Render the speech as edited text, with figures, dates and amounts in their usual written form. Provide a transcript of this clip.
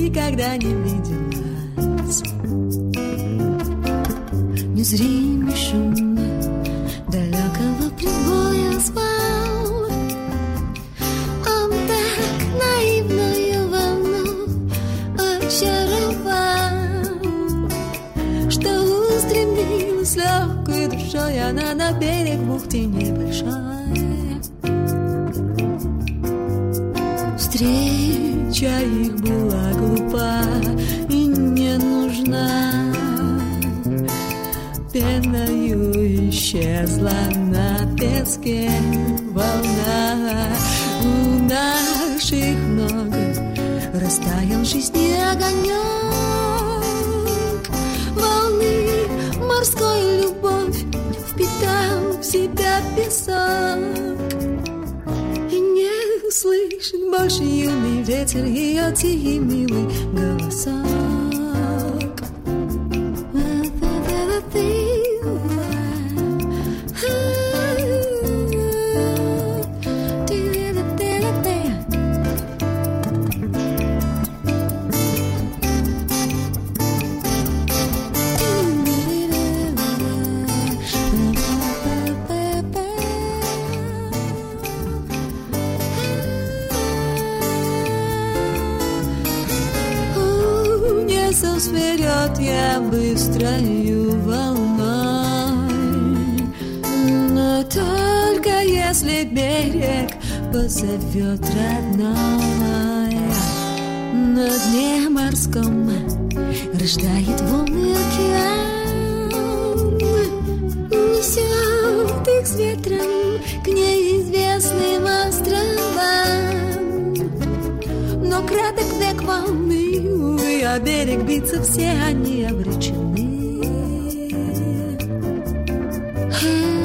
никогда не виделась. Незримый шум далекого прибоя звал. Он так наивную волну очаровал, что устремилась легкой душой она на берег бухты небольшой. Встреча их была глупа и не нужна. Пеною исчезла на песке волна. У наших ног растаял жизни огонек волны. Морской любовь впитал в себя песок, и не слышит больше юный ветер ее тихий милый голосок. Вперед я быстрою волной, но только если берег позовет родной. На дне морском рождает волны океан, несет их с ветром к неизвестным островам. Но краток век волны, увы, а берег биться все они обречены.